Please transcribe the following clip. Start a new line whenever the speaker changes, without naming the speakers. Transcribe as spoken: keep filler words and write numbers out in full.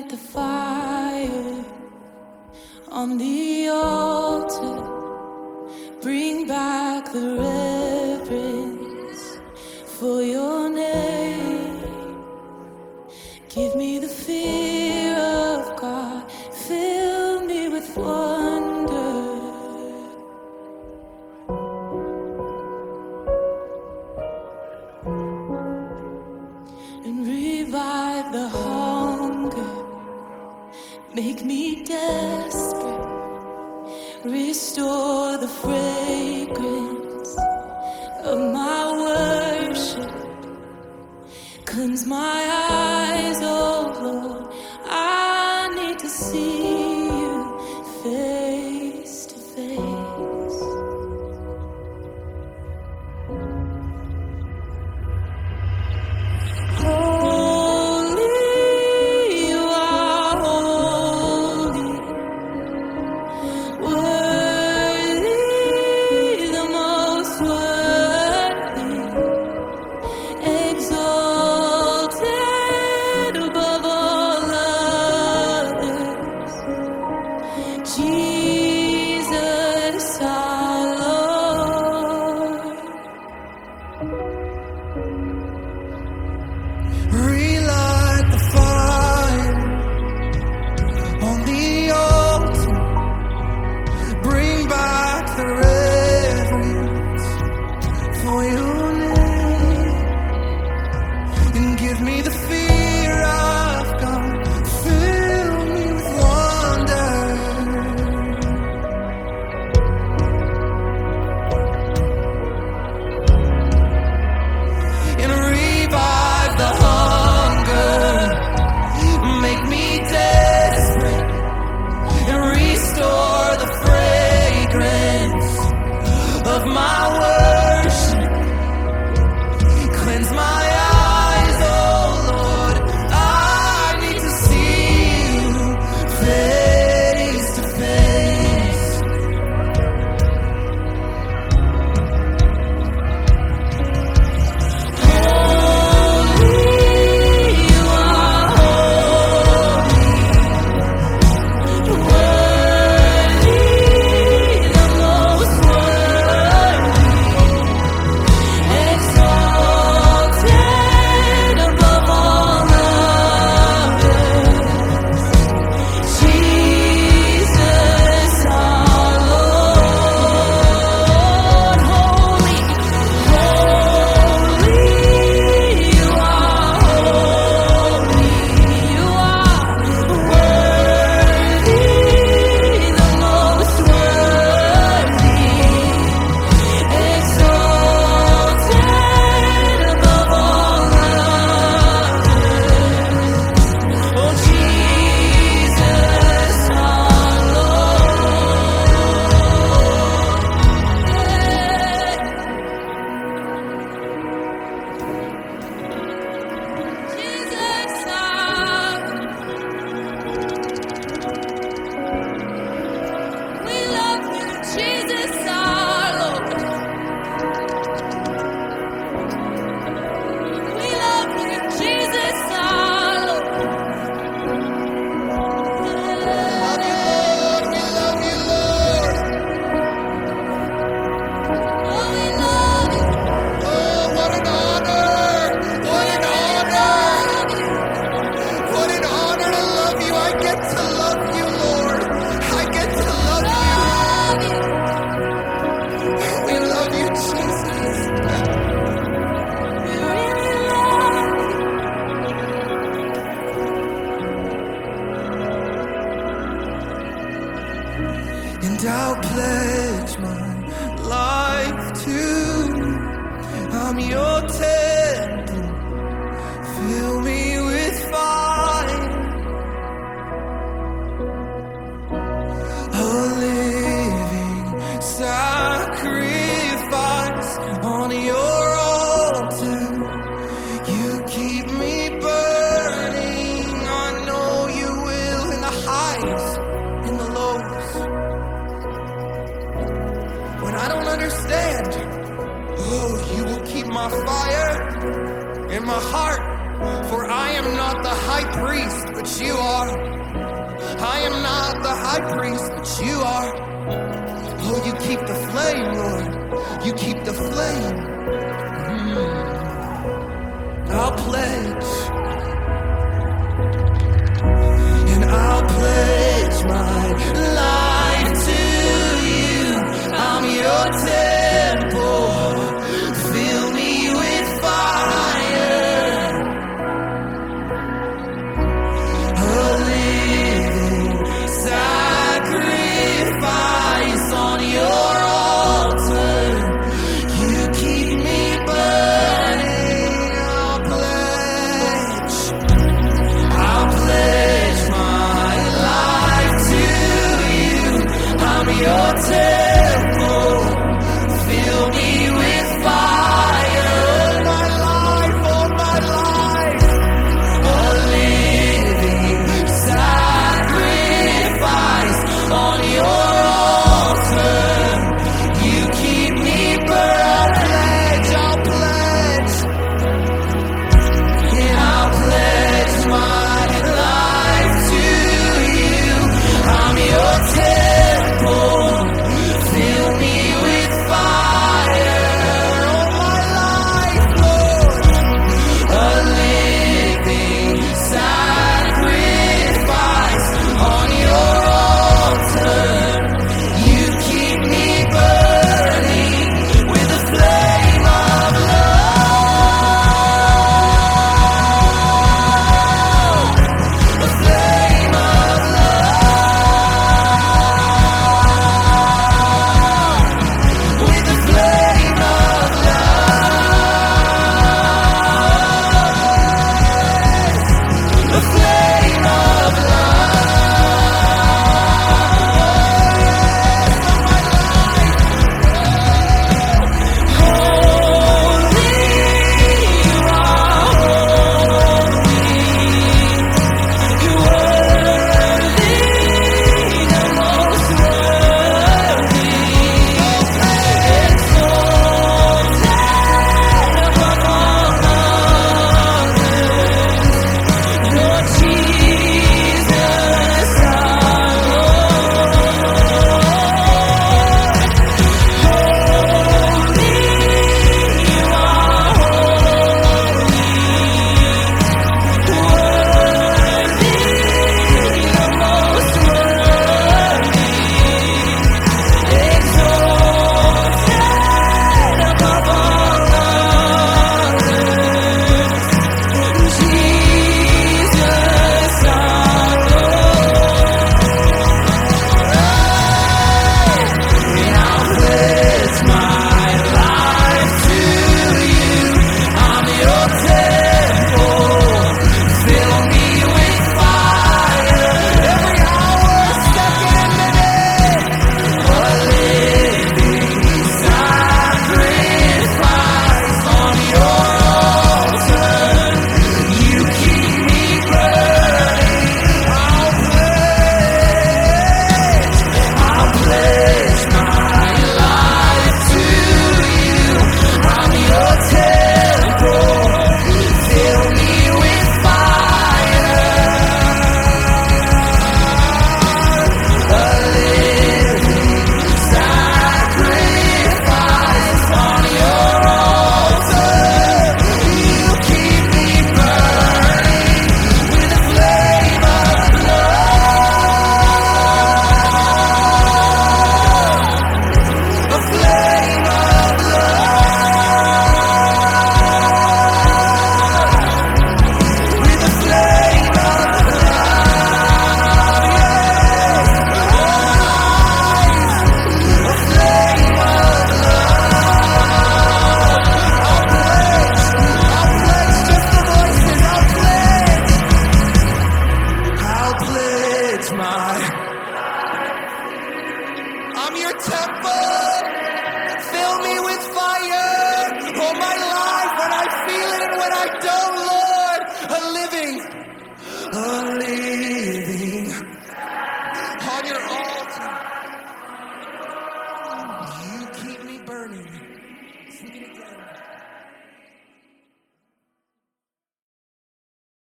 the fire on the altar. Bring back the reverence for your name. Give me the fear of God. Fill me with wonder. And revive the hunger. Make me desperate. Restore the fragrance of my worship. Cleanse my eyes, oh Lord. I need to see you face to face. Holy, you are holy. Worthy, the most worthy. Exalted above all others. Jesus our Lord.
Relight the fire on the altar. Bring back the reverence for your name. And give me the fear of God. Fill me with wonder. And revive the hunger. Make me desperate. And restore the fragrance of my worship. Cleanse my eyes, oh Lord. I need to see you face to face. Holy, you are holy. Worthy, the most worthy. Exalted above all others. Jesus our Lord. Holy, holy, you are holy. You are worthy, the most worthy. Exalted above all others. Oh, Jesus our Lord. Jesus our We love you, Jesus our Lord. We love you, Jesus our Lord. Love you, Lord. We love you, Lord.
Oh, we love you.
Oh, what an honor. What an honor. What an honor to love you. I get to love you, Lord. I get to love you.
Love you.
We love you, Jesus.
We really love you.
And I'll pledge my life to you. I'm your temple. Fill me with fire. A living sacrifice on your altar. You keep me burning. I know you will in the highs, in the lows. When I don't understand, oh, you will keep my fire in my heart, for I am am not the high priest, but you are. I am not the high priest, but you are. Oh, you keep the flame, Lord. You keep the flame. Mm. I'll pledge. And I'll pledge my life to you. I'm your temple. Fill me with fire. A living sacrifice on your altar. You keep me burning. I'll pledge. I'll pledge my life to you. I'm your temple. Fill me with fire. My life, all my life. A living sacrifice on your altar. You keep me burning. I'll pledge. And I'll pledge my life to you. I'm your temple. Fill me with fire. All my life, Lord. A living sacrifice on your altar. You keep me burning with the flame of love. The flame of love. With the flame of love. The flame of I'm your temple. Fill me with fire all my life, when I feel it and when I don't, Lord. A living